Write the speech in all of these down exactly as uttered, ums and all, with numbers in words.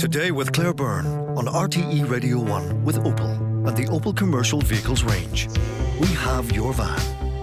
Today with Claire Byrne on R T E Radio one with Opel and the Opel Commercial Vehicles range. We have your van.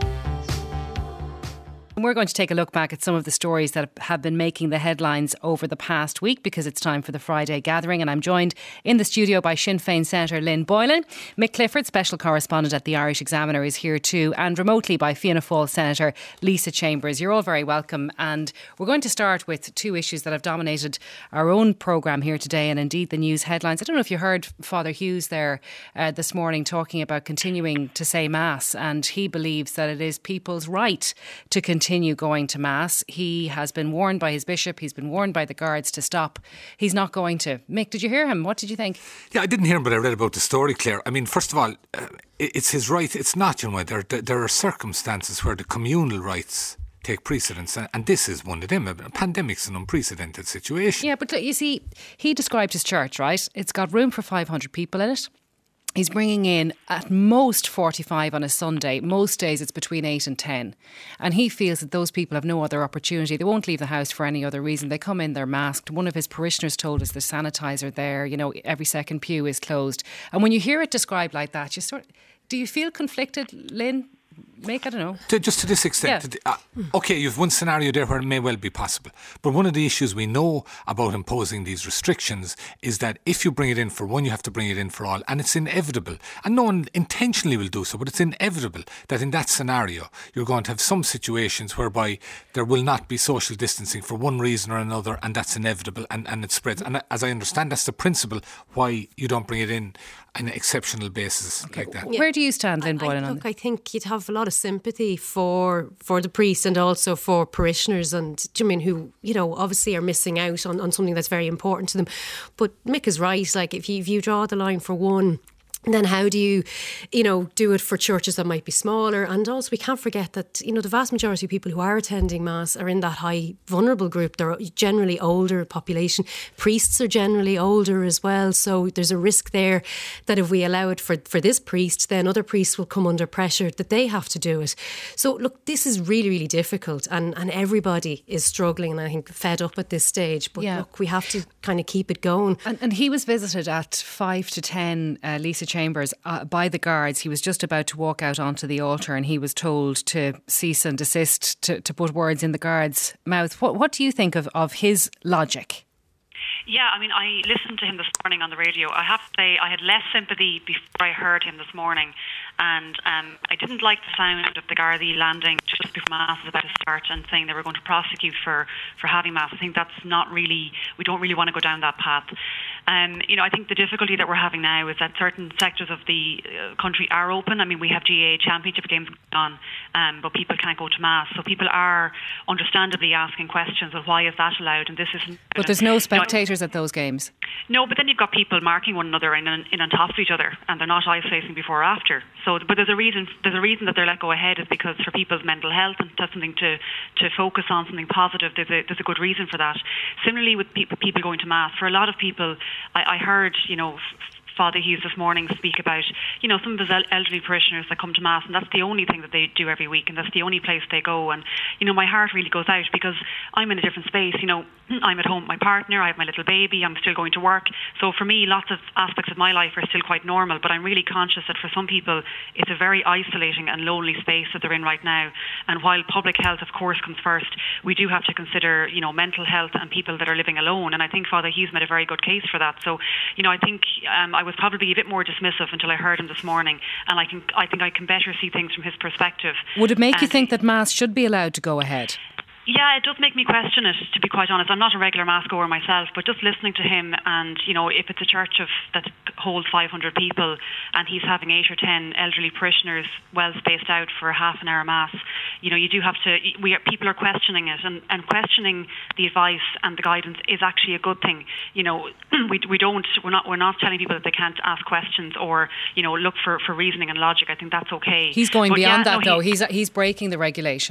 We're going to take a look back at some of the stories that have been making the headlines over the past week, because it's time for the Friday gathering, and I'm joined in the studio by Sinn Féin Senator Lynn Boylan. Mick Clifford, special correspondent at the Irish Examiner, is here too, and remotely by Fianna Fáil Senator Lisa Chambers. You're all very welcome, and we're going to start with two issues that have dominated our own programme here today, and indeed the news headlines. I don't know if you heard Father Hughes there uh, this morning talking about continuing to say Mass, and he believes that it is people's right to continue continue going to Mass. He has been warned by his bishop, he's been warned by the guards to stop. He's not going to. Mick, did you hear him? What did you think? Yeah, I didn't hear him, but I read about the story, Claire. I mean, first of all, uh, it's his right. It's not, you know, there, there are circumstances where the communal rights take precedence, and this is one of them. A pandemic's an unprecedented situation. Yeah, but look, you see, he described his church, right? It's got room for five hundred people in it. He's bringing in at most forty-five on a Sunday. Most days it's between eight and ten. And he feels that those people have no other opportunity. They won't leave the house for any other reason. They come in, they're masked. One of his parishioners told us there's sanitizer there. You know, every second pew is closed. And when you hear it described like that, you sort of, do you feel conflicted, Lynn? Make, I don't know. To, just to this extent. Yeah. Uh, okay, you've one scenario there where it may well be possible. But one of the issues we know about imposing these restrictions is that if you bring it in for one, you have to bring it in for all. And it's inevitable. And no one intentionally will do so, but it's inevitable that in that scenario, you're going to have some situations whereby there will not be social distancing for one reason or another, and that's inevitable, and, and it spreads. And as I understand, that's the principle why you don't bring it in on an exceptional basis okay. like that. Yeah. Where do you stand, Lynn Boylan? I, look, I think you'd have a lot of sympathy for for the priest and also for parishioners, and do you mean who, you know, obviously are missing out on, on something that's very important to them. But Mick is right. Like, if you, if you draw the line for one, then how do you, you know, do it for churches that might be smaller? And also, we can't forget that, you know, the vast majority of people who are attending Mass are in that high vulnerable group. They're generally older population. Priests are generally older as well. So there's a risk there that if we allow it for, for this priest, then other priests will come under pressure that they have to do it. So look, this is really, really difficult, and, and everybody is struggling, and I think fed up at this stage. But yeah. look, we have to kind of keep it going. And, and he was visited at five to ten, uh, Lisa Chambers, uh, by the guards. He was just about to walk out onto the altar, and he was told to cease and desist, to, to put words in the guard's mouth. What, what do you think of, of his logic? Yeah, I mean, I listened to him this morning on the radio. I have to say I had less sympathy before I heard him this morning, and um, I didn't like the sound of the Gardaí landing just before Mass was about to start and saying they were going to prosecute for, for having Mass. I think that's not really, we don't really want to go down that path. Um, you know, I think the difficulty that we're having now is that certain sectors of the uh, country are open. I mean, we have G A A Championship games going on, um, but people can't go to Mass. So people are understandably asking questions of why is that allowed and this isn't. But there's no spectators at those games. No, but then you've got people marking one another in, in on top of each other, and they're not isolating before or after. So, but there's a reason. There's a reason that they're let go ahead is because for people's mental health, and that's something to, to focus on, something positive. There's a there's a good reason for that. Similarly, with people people going to Mass, for a lot of people, I, I heard, you know, Father Hughes this morning speak about, you know, some of his elderly parishioners that come to Mass, and that's the only thing that they do every week, and that's the only place they go. And, you know, my heart really goes out because I'm in a different space. You know, I'm at home with my partner, I have my little baby, I'm still going to work. So for me, lots of aspects of my life are still quite normal, but I'm really conscious that for some people, it's a very isolating and lonely space that they're in right now. And while public health, of course, comes first, we do have to consider, you know, mental health and people that are living alone. And I think Father Hughes made a very good case for that. So, you know, I think um, I I was probably a bit more dismissive until I heard him this morning, and I can I think I can better see things from his perspective. Would it make and you think that Mass should be allowed to go ahead? Yeah, it does make me question it, to be quite honest. I'm not a regular Mass goer myself, but just listening to him, and, you know, if it's a church of that holds five hundred people and he's having eight or ten elderly parishioners well spaced out for a half an hour Mass, you know, you do have to, we are, people are questioning it, and, and questioning the advice and the guidance is actually a good thing. You know, we we don't, we're not we're not telling people that they can't ask questions or, you know, look for, for reasoning and logic. I think that's okay. He's going but beyond yeah, that, no, though. He, he's he's breaking the regulations.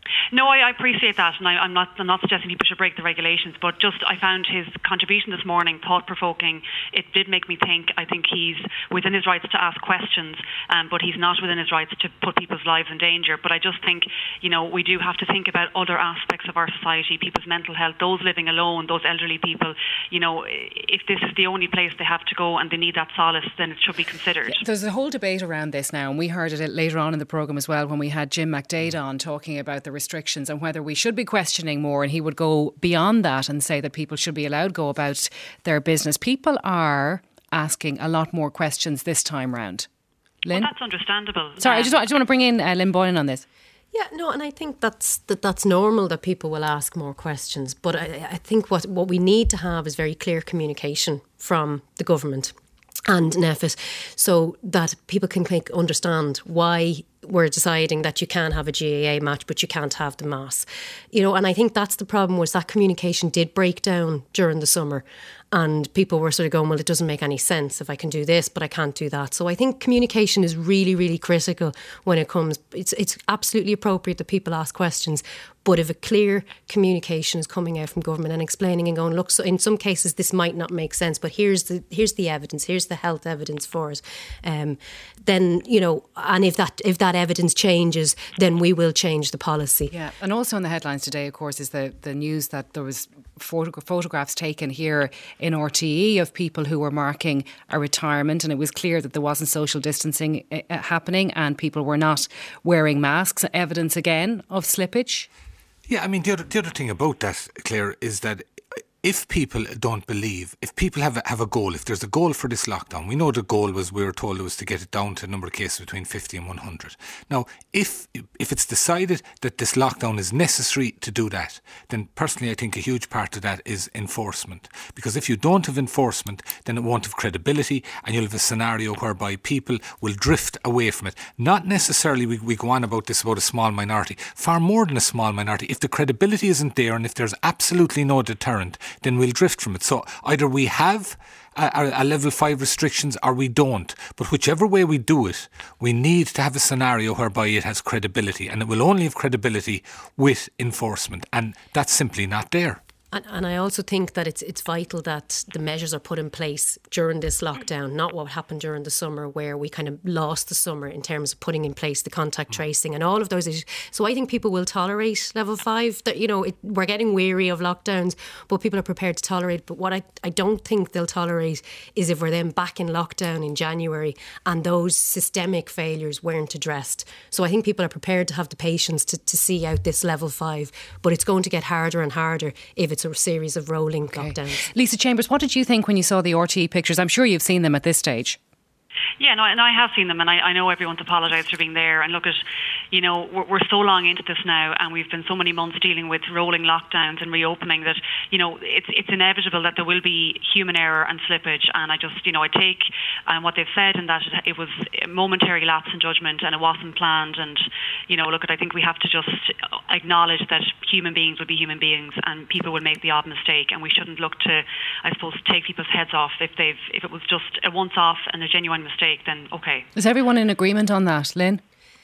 No, I, I appreciate that, and I, I'm not. I'm not suggesting people should break the regulations, but just I found his contribution this morning thought-provoking. It did make me think. I think he's within his rights to ask questions, um, but he's not within his rights to put people's lives in danger. But I just think, you know, we do have to think about other aspects of our society, people's mental health, those living alone, those elderly people. You know, if this is the only place they have to go and they need that solace, then it should be considered. Yeah, there's a whole debate around this now, and we heard it later on in the programme as well when we had Jim McDade on talking about the restrictions and whether we should be questioning more, and he would go beyond that and say that people should be allowed to go about their business. People are asking a lot more questions this time round. Lynn? Well, that's understandable. Sorry, um, I just want, I just want to bring in uh, Lynn Boylan on this. Yeah, no, and I think that's that that's normal that people will ask more questions. But I, I think what, what we need to have is very clear communication from the government and N E F I T, so that people can like, understand why we're deciding that you can have a G A A match but you can't have the mass. You know, and I think that's the problem, was that communication did break down during the summer, and people were sort of going, well, it doesn't make any sense if I can do this but I can't do that. So I think communication is really, really critical when it comes. It's it's absolutely appropriate that people ask questions, but if a clear communication is coming out from government and explaining and going, look, so in some cases this might not make sense, but here's the here's the evidence, here's the health evidence for it. Um, then, you know, and if that if that evidence changes, then we will change the policy. Yeah, and also in the headlines today, of course, is the, the news that there was photo- photographs taken here in R T E of people who were marking a retirement, and it was clear that there wasn't social distancing uh, happening and people were not wearing masks. Evidence again of slippage. Yeah, I mean, the other, the other thing about that, Claire, is that if people don't believe, if people have a, have a goal, if there's a goal for this lockdown, we know the goal was, we were told it was to get it down to a number of cases between fifty and one hundred. Now, if if it's decided that this lockdown is necessary to do that, then personally I think a huge part of that is enforcement. Because if you don't have enforcement, then it won't have credibility, and you'll have a scenario whereby people will drift away from it. Not necessarily we, we go on about this about a small minority, far more than a small minority. If the credibility isn't there and if there's absolutely no deterrent, then we'll drift from it. So either we have a, a level five restrictions or we don't. But whichever way we do it, we need to have a scenario whereby it has credibility, and it will only have credibility with enforcement, and that's simply not there. And, and I also think that it's it's vital that the measures are put in place during this lockdown, not what happened during the summer where we kind of lost the summer in terms of putting in place the contact tracing and all of those issues. So I think people will tolerate level five. That, you know, it, we're getting weary of lockdowns, but people are prepared to tolerate. But what I, I don't think they'll tolerate is if we're then back in lockdown in January and those systemic failures weren't addressed. So I think people are prepared to have the patience to, to see out this level five, but it's going to get harder and harder if it's a series of rolling okay. lockdowns. Lisa Chambers, what did you think when you saw the R T E pictures? I'm sure you've seen them at this stage. Yeah, no, and I have seen them, and I, I know everyone's apologised for being there. And look at, you know, we're, we're so long into this now, and we've been so many months dealing with rolling lockdowns and reopening that, you know, it's it's inevitable that there will be human error and slippage. And I just, you know, I take um, what they've said, and that it, it was a momentary lapse in judgment and it wasn't planned. And, you know, look at, I think we have to just acknowledge that human beings will be human beings, and people will make the odd mistake, and we shouldn't look to, I suppose, take people's heads off if they've if it was just a once off and a genuine mistake, then okay. Is everyone in agreement on that, Lynn?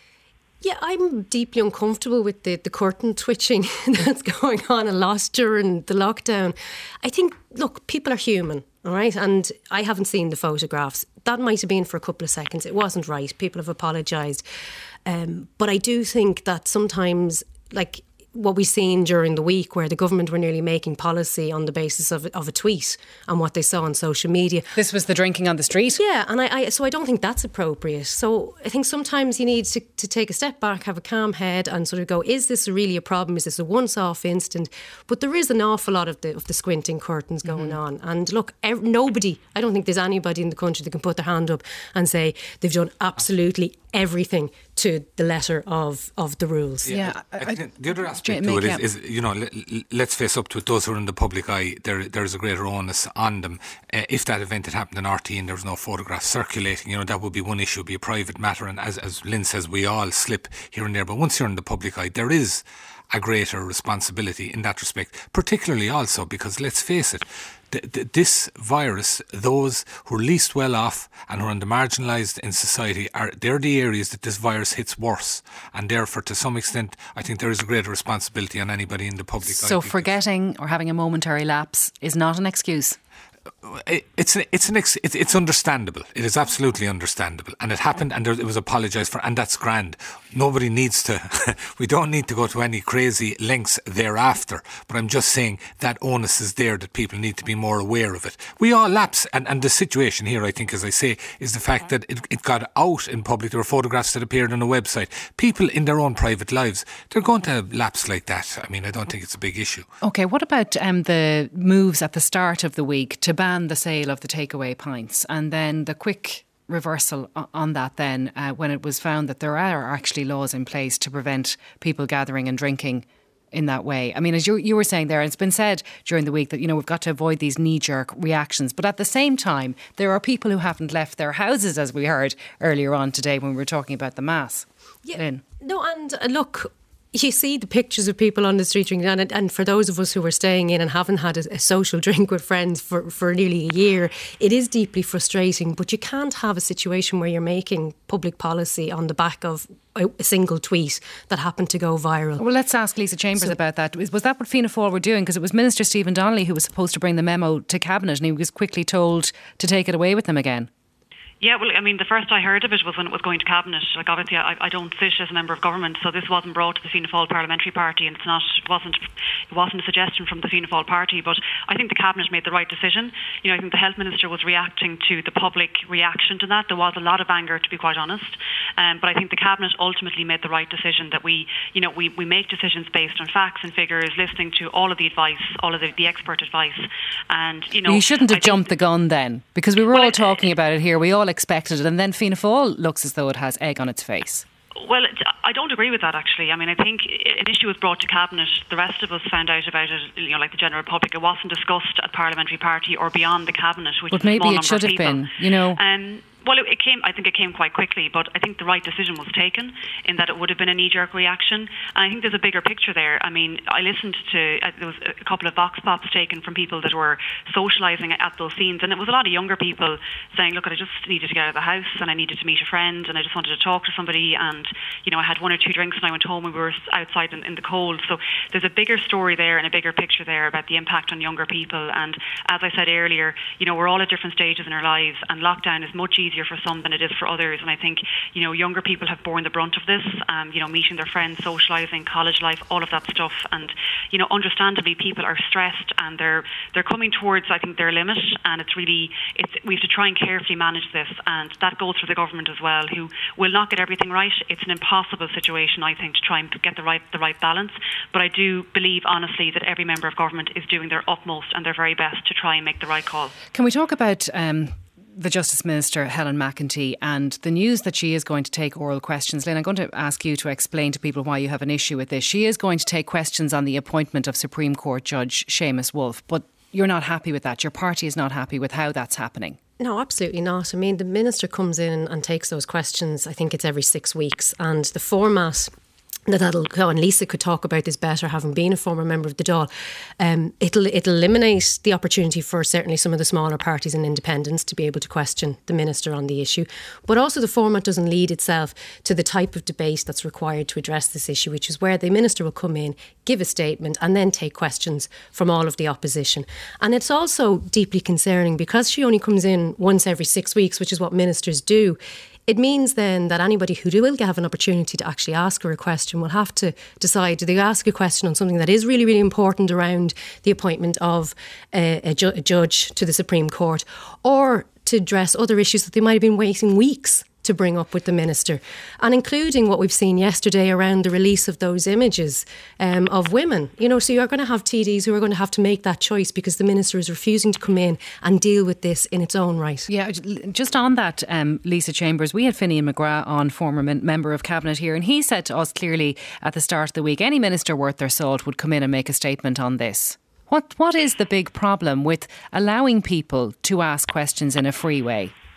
Yeah, I'm deeply uncomfortable with the, the curtain twitching that's going on a lot during the lockdown. I think, look, people are human, all right? And I haven't seen the photographs. That might have been for a couple of seconds. It wasn't right. People have apologised. Um, but I do think that sometimes, like, what we've seen during the week where the government were nearly making policy on the basis of, of a tweet and what they saw on social media. This was the drinking on the street? Yeah, and I, I so I don't think that's appropriate. So I think sometimes you need to, to take a step back, have a calm head and sort of go, is this really a problem? Is this a once-off instant? But there is an awful lot of the, of the squinting curtains going mm-hmm. on. And look, ev- nobody, I don't think there's anybody in the country that can put their hand up and say they've done absolutely everything to the letter of, of the rules. Yeah, yeah I, I, I think the other aspect to to it yeah. is, is, you know, let, let's face up to it, those who are in the public eye, there there's a greater onus on them. Uh, if that event had happened in R T E and there was no photographs circulating, you know, that would be one issue, be a private matter, and as, as Lynn says, we all slip here and there. But once you're in the public eye, there is a greater responsibility in that respect, particularly also because, let's face it, th- th- this virus, those who are least well off and who are marginalised in society, are they're the areas that this virus hits worse, and therefore to some extent I think there is a greater responsibility on anybody in the public. So forgetting or having a momentary lapse is not an excuse? It's an, it's an it's it's understandable. It is absolutely understandable, and it happened, and there, it was apologised for, and that's grand. Nobody needs to. We don't need to go to any crazy lengths thereafter. But I'm just saying that onus is there, that people need to be more aware of it. We all lapse, and, and the situation here, I think, as I say, is the fact that it, it got out in public. There were photographs that appeared on a website. People in their own private lives, they're going to lapse like that. I mean, I don't think it's a big issue. Okay, what about um, the moves at the start of the week to ban the sale of the takeaway pints, and then the quick reversal on that then uh, when it was found that there are actually laws in place to prevent people gathering and drinking in that way? I mean, as you, you were saying there, it's been said during the week that, you know, we've got to avoid these knee-jerk reactions, but at the same time there are people who haven't left their houses, as we heard earlier on today when we were talking about the mass. Yeah, Lynn. no, and uh, look, you see the pictures of people on the street drinking, and, and for those of us who are staying in and haven't had a, a social drink with friends for, for nearly a year, it is deeply frustrating. But you can't have a situation where you're making public policy on the back of a, a single tweet that happened to go viral. Well, let's ask Lisa Chambers so, about that. Was, was that what Fianna Fáil were doing? Because it was Minister Stephen Donnelly who was supposed to bring the memo to Cabinet, and he was quickly told to take it away with them again. Yeah, well, I mean, the first I heard of it was when it was going to Cabinet. Like, obviously, I, I don't sit as a member of government, so this wasn't brought to the Fianna Fáil Parliamentary Party, and it's not, it wasn't, it wasn't a suggestion from the Fianna Fáil Party. But I think the Cabinet made the right decision. You know, I think the Health Minister was reacting to the public reaction to that. There was a lot of anger, to be quite honest. Um, but I think the Cabinet ultimately made the right decision, that we, you know, we, we make decisions based on facts and figures, listening to all of the advice, all of the, the expert advice, and you know, you shouldn't have I jumped the gun then, because we were well, all talking about it here. We all expected it, and then Fianna Fáil looks as though it has egg on its face. Well, I don't agree with that, actually. I mean, I think an issue was brought to Cabinet. The rest of us found out about it, you know, like the general public. It wasn't discussed at Parliamentary Party or beyond the Cabinet, which but is a small maybe number it should of have people. been, you know. Um, Well, it, it came. I think it came quite quickly, but I think the right decision was taken in that it would have been a knee-jerk reaction. And I think there's a bigger picture there. I mean, I listened to uh, there was a couple of vox pops taken from people that were socialising at those scenes, and it was a lot of younger people saying, "Look, I just needed to get out of the house, and I needed to meet a friend, and I just wanted to talk to somebody, and you know, I had one or two drinks, and I went home, and we were outside in, in the cold." So there's a bigger story there and a bigger picture there about the impact on younger people. And as I said earlier, you know, we're all at different stages in our lives, and lockdown is much easier for some than it is for others. And I think, you know, younger people have borne the brunt of this, um, you know, meeting their friends, socialising, college life, all of that stuff. And, you know, understandably, people are stressed, and they're they're coming towards, I think, their limit. And it's really, it's we have to try and carefully manage this. And that goes for the government as well, who will not get everything right. It's an impossible situation, I think, to try and get the right the right balance. But I do believe, honestly, that every member of government is doing their utmost and their very best to try and make the right call. Can we talk about Um the Justice Minister, Helen McEntee, and the news that she is going to take oral questions? Lynn, I'm going to ask you to explain to people why you have an issue with this. She is going to take questions on the appointment of Supreme Court Judge Seamus Wolfe, but you're not happy with that. Your party is not happy with how that's happening. No, absolutely not. I mean, the Minister comes in and takes those questions, I think it's every six weeks, and the format that that'll go, and Lisa could talk about this better, having been a former member of the Dáil. Um, it'll it'll eliminate the opportunity for certainly some of the smaller parties and independents to be able to question the Minister on the issue. But also the format doesn't lead itself to the type of debate that's required to address this issue, which is where the Minister will come in, give a statement, and then take questions from all of the opposition. And it's also deeply concerning because she only comes in once every six weeks, which is what ministers do. It means then that anybody who will have an opportunity to actually ask her a question will have to decide, do they ask a question on something that is really, really important around the appointment of a, a, ju- a judge to the Supreme Court, or to address other issues that they might have been waiting weeks to bring up with the Minister, and including what we've seen yesterday around the release of those images um, of women. You know, so you're going to have T Ds who are going to have to make that choice because the Minister is refusing to come in and deal with this in its own right. Yeah, just on that, um, Lisa Chambers, we had Finian McGrath on, former min- member of Cabinet here, and he said to us clearly at the start of the week, any minister worth their salt would come in and make a statement on this. What What is the big problem with allowing people to ask questions in a free way?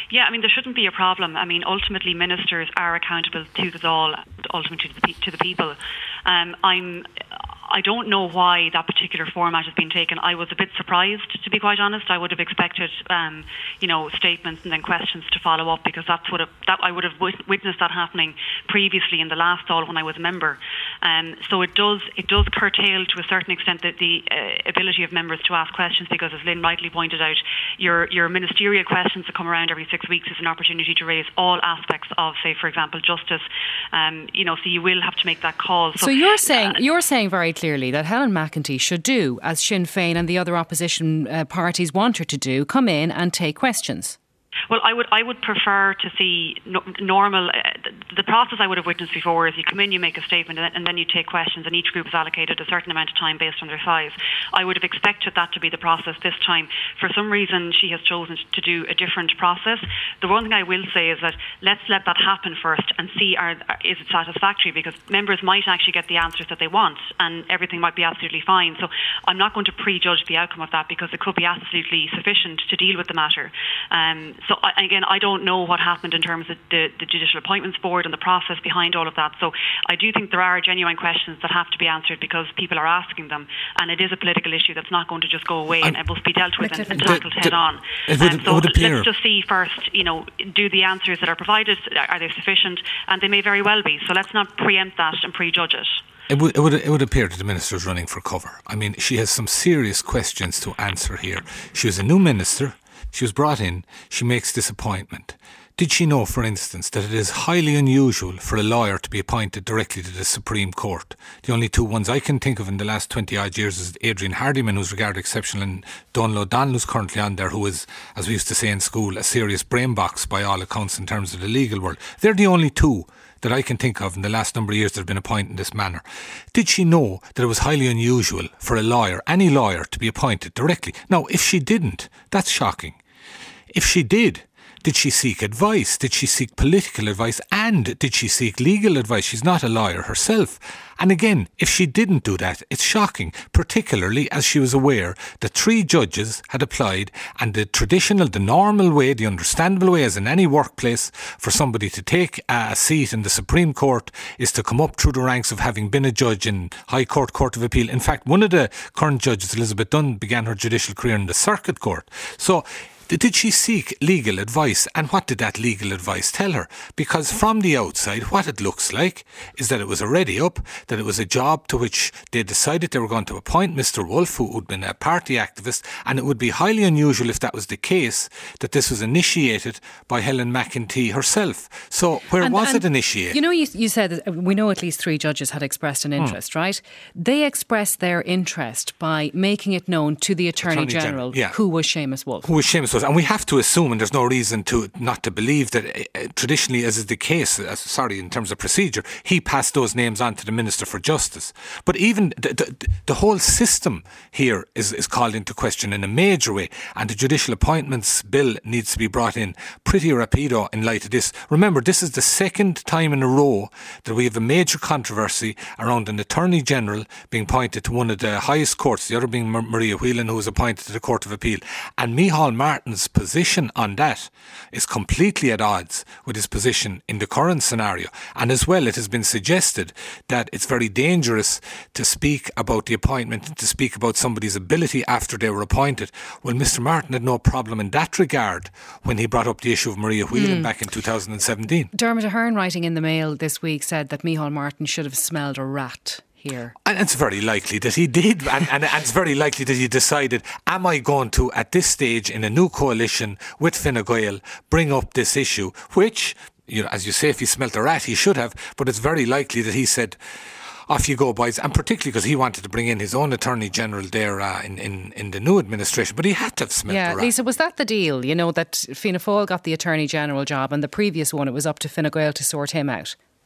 Yeah, I mean, there shouldn't be a problem. I mean, ultimately, ministers are accountable to the Dáil, ultimately to the, to the people. Um, I'm... I don't know why that particular format has been taken. I was a bit surprised, to be quite honest. I would have expected, um, you know, statements and then questions to follow up, because that's what that I would have witnessed that happening previously in the last Dáil when I was a member. Um, so it does it does curtail to a certain extent the, the uh, ability of members to ask questions, because, as Lynn rightly pointed out, your your ministerial questions that come around every six weeks is an opportunity to raise all aspects of, say, for example, justice. Um, you know, so you will have to make that call. So, so you're saying uh, you're saying very clearly that Helen McEntee should do as Sinn Féin and the other opposition uh, parties want her to do, come in and take questions. Well, I would I would prefer to see no, normal. Uh, the, the process I would have witnessed before is you come in, you make a statement, and, and then you take questions, and each group is allocated a certain amount of time based on their size. I would have expected that to be the process this time. For some reason, she has chosen to do a different process. The one thing I will say is that let's let that happen first and see are, is it satisfactory, because members might actually get the answers that they want, and everything might be absolutely fine. So I'm not going to prejudge the outcome of that, because it could be absolutely sufficient to deal with the matter. Um, So I, again, I don't know what happened in terms of the, the Judicial Appointments Board and the process behind all of that. So I do think there are genuine questions that have to be answered because people are asking them, and it is a political issue that's not going to just go away and, and it must be dealt with and, and tackled head on. It would, um, so it would appear. Let's just see first, you know, do the answers that are provided, are they sufficient? And they may very well be. So let's not preempt that and prejudge it. It would, it would it would appear that the minister is running for cover. I mean, she has some serious questions to answer here. She was a new minister. She was brought in, she makes this appointment. Did she know, for instance, that it is highly unusual for a lawyer to be appointed directly to the Supreme Court? The only two ones I can think of in the last twenty odd years is Adrian Hardiman, who's regarded exceptional, and Donal O'Donnell, who's currently on there, who is, as we used to say in school, a serious brain box by all accounts in terms of the legal world. They're the only two that I can think of in the last number of years that have been appointed in this manner. Did she know that it was highly unusual for a lawyer, any lawyer, to be appointed directly? Now, if she didn't, that's shocking. If she did, did she seek advice? Did she seek political advice? And did she seek legal advice? She's not a lawyer herself. And again, if she didn't do that, it's shocking, particularly as she was aware that three judges had applied, and the traditional, the normal way, the understandable way, as in any workplace, for somebody to take a seat in the Supreme Court is to come up through the ranks of having been a judge in High Court, Court of Appeal. In fact, one of the current judges, Elizabeth Dunn, began her judicial career in the Circuit Court. So, did she seek legal advice, and what did that legal advice tell her? Because from the outside, what it looks like is that it was already up, that it was a job to which they decided they were going to appoint Mister Wolf, who had been a party activist, and it would be highly unusual if that was the case, that this was initiated by Helen McEntee herself. So where and, was and it initiated? You know, you, you said that we know at least three judges had expressed an interest, hmm. right? They expressed their interest by making it known to the Attorney, Attorney General, General yeah. who was Seamus Wolf. Who was Seamus Wolf. And we have to assume, and there's no reason to not to believe that uh, traditionally, as is the case, uh, sorry, in terms of procedure, he passed those names on to the Minister for Justice. But even the, the, the whole system here is, is called into question in a major way, and the Judicial Appointments Bill needs to be brought in pretty rapido in light of this. Remember, this is the second time in a row that we have a major controversy around an Attorney General being appointed to one of the highest courts, the other being Maria Whelan, who was appointed to the Court of Appeal. And Micheál Martin's position on that is completely at odds with his position in the current scenario. And as well, it has been suggested that it's very dangerous to speak about the appointment and to speak about somebody's ability after they were appointed. Well, Mister Martin had no problem in that regard when he brought up the issue of Maria Whelan mm. back in two thousand seventeen. Dermot Ahern, writing in the Mail this week, said that Micheál Martin should have smelled a rat here. And it's very likely that he did, and, and, and it's very likely that he decided, am I going to, at this stage in a new coalition with Fine Gael, bring up this issue, which, you know, as you say, if he smelt a rat, he should have, but it's very likely that he said, off you go, boys, and particularly because he wanted to bring in his own Attorney General there uh, in, in, in the new administration, but he had to have smelt yeah, the rat. Lisa, was that the deal, you know, that Fianna Fáil got the Attorney General job, and the previous one, it was up to Fine Gael to sort him out?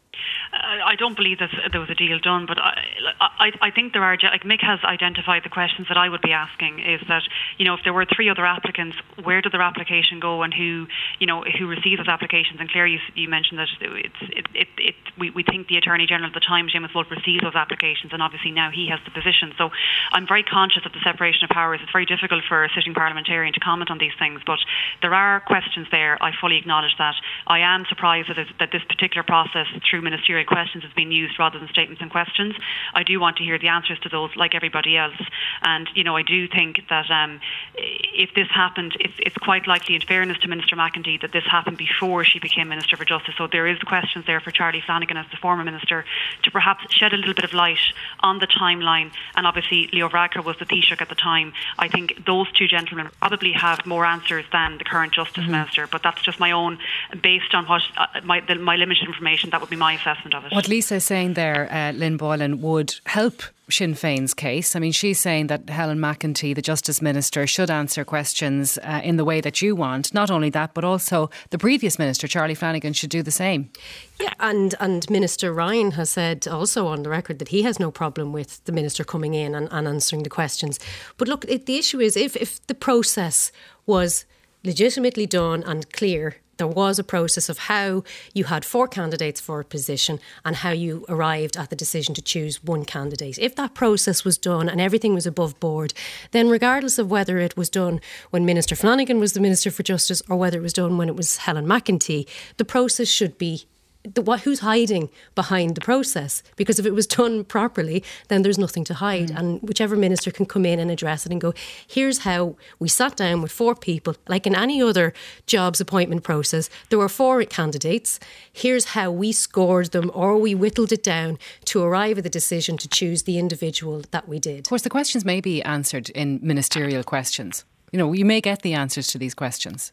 Uh, I don't believe that there was a deal done, but I, I, I think there are, like Mick has identified the questions that I would be asking is that, you know, if there were three other applicants, where did their application go and who, you know, who received those applications? And Claire, you, you mentioned that it's, it, it, it, we, we think the Attorney General at the time, Seamus Wolfe, received those applications, and obviously now he has the position. So I'm very conscious of the separation of powers. It's very difficult for a sitting parliamentarian to comment on these things, but there are questions there. I fully acknowledge that. I am surprised that, that this particular process through ministerial questions has been used rather than statements and questions. I do want to hear the answers to those like everybody else. And, you know, I do think that um, if this happened, it's, it's quite likely, in fairness to Minister McEntee, that this happened before she became Minister for Justice. So there is questions there for Charlie Flanagan as the former Minister to perhaps shed a little bit of light on the timeline. And obviously Leo Varadkar was the Taoiseach at the time. I think those two gentlemen probably have more answers than the current Justice mm-hmm. Minister. But that's just my own, based on what uh, my, the, my limited information, that would be my assessment of it. What Lisa is saying there, uh, Lynn Boylan, would help Sinn Féin's case. I mean, she's saying that Helen McEntee, the Justice Minister, should answer questions uh, in the way that you want. Not only that, but also the previous Minister, Charlie Flanagan, should do the same. Yeah, and, and Minister Ryan has said also on the record that he has no problem with the Minister coming in and, and answering the questions. But look, it, the issue is if, if the process was legitimately done and clear, there was a process of how you had four candidates for a position and how you arrived at the decision to choose one candidate. If that process was done and everything was above board, then regardless of whether it was done when Minister Flanagan was the Minister for Justice or whether it was done when it was Helen McEntee, the process should be The, what, who's hiding behind the process? Because if it was done properly, then there's nothing to hide. Mm. And whichever minister can come in and address it and go, here's how we sat down with four people, like in any other jobs appointment process, there were four candidates. Here's how we scored them, or we whittled it down to arrive at the decision to choose the individual that we did. Of course, the questions may be answered in ministerial questions. You know, you may get the answers to these questions.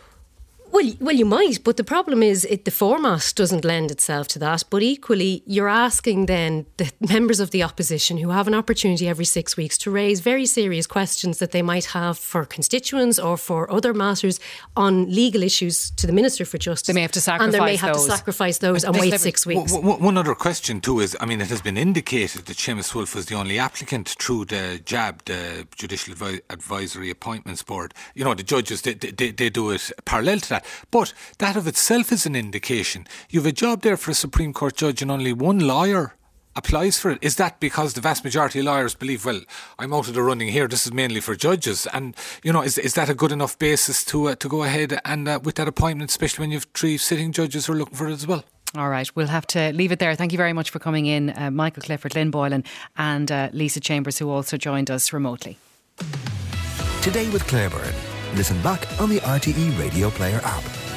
Well, well, you might, but the problem is it, the format doesn't lend itself to that. But equally, you're asking then the members of the opposition who have an opportunity every six weeks to raise very serious questions that they might have for constituents or for other matters on legal issues to the Minister for Justice. They may have to sacrifice those. And they may have those. to sacrifice those and wait six weeks. W- w- one other question too is, I mean, it has been indicated that Seamus Wolfe was the only applicant through the J A B, the Judicial Advi- Advisory Appointments Board. You know, the judges, they, they, they do it parallel to that. But that of itself is an indication. You have a job there for a Supreme Court judge and only one lawyer applies for it. Is that because the vast majority of lawyers believe, well, I'm out of the running here, this is mainly for judges? And, you know, is is that a good enough basis to uh, to go ahead and uh, with that appointment, especially when you have three sitting judges who are looking for it as well? All right, we'll have to leave it there. Thank you very much for coming in, uh, Michael Clifford, Lynn Boylan and uh, Lisa Chambers, who also joined us remotely. Today with Claire Byrne. Listen back on the R T E Radio Player app.